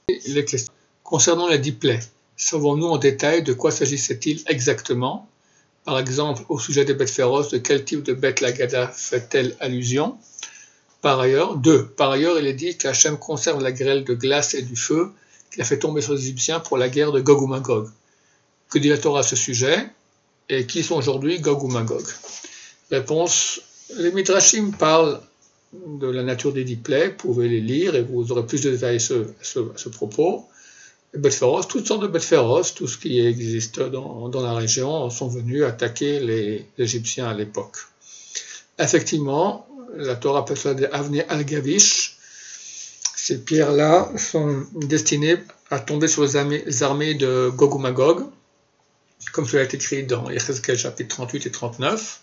les questions. Concernant les 10 plaies, savons-nous en détail de quoi s'agissait-il exactement? Par exemple, au sujet des bêtes féroces, de quel type de bête l'Agada fait-elle allusion? Par ailleurs, il est dit qu'Hachem conserve la grêle de glace et du feu qu'il a fait tomber sur les Égyptiens pour la guerre de Gog ou Magog. Que dit la Torah à ce sujet? Et qui sont aujourd'hui Gog ou Magog? Réponse, les Midrashim parlent de la nature des 10 plaies, vous pouvez les lire et vous aurez plus de détails à ce propos. Les bêtes féroces, toutes sortes de bêtes féroces, tout ce qui existe dans la région, sont venus attaquer les Égyptiens à l'époque. Effectivement, la Torah appelle cela des Avnei al-Gavish. Ces pierres-là sont destinées à tomber sur les armées de Gog ou Magog, comme cela est écrit dans Yechezkel chapitre 38 et 39.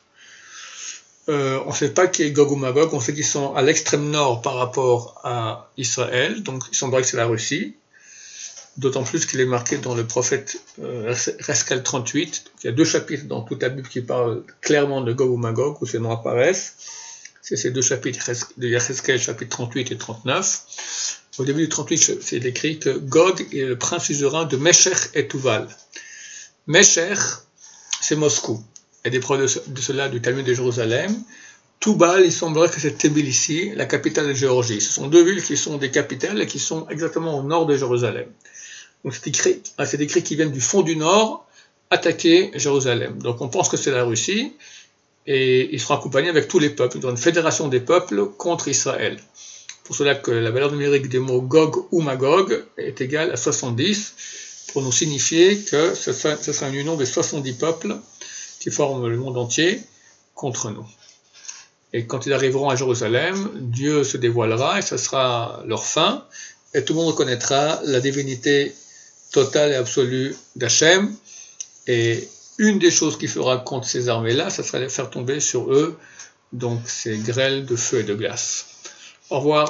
On ne sait pas qui est Gog ou Magog, on sait qu'ils sont à l'extrême nord par rapport à Israël, donc il semblerait que c'est la Russie, d'autant plus qu'il est marqué dans le prophète Yechezkel 38, donc il y a 2 chapitres dans toute la Bible qui parlent clairement de Gog ou Magog, où ces noms apparaissent, c'est ces 2 chapitres de Yechezkel chapitre 38 et 39. Au début du 38, c'est écrit que Gog est le prince suzerain de Meshech et Tuval. Meshech, c'est Moscou. Il y a des preuves de cela du Talmud de Jérusalem. Tubal, il semblerait que c'est Tbilissi, la capitale de Géorgie. Ce sont 2 villes qui sont des capitales et qui sont exactement au nord de Jérusalem. Donc c'est écrit qu'ils viennent du fond du nord attaquer Jérusalem. Donc on pense que c'est la Russie et ils seront accompagnés avec tous les peuples. Ils ont une fédération des peuples contre Israël. Pour cela que la valeur numérique des mots Gog ou Magog est égale à 70 pour nous signifier que ce sera une union des 70 peuples qui forment le monde entier contre nous. Et quand ils arriveront à Jérusalem, Dieu se dévoilera et ce sera leur fin, et tout le monde reconnaîtra la divinité totale et absolue d'Hachem. Et une des choses qu'il fera contre ces armées-là, ça sera de faire tomber sur eux donc ces grêles de feu et de glace. Au revoir.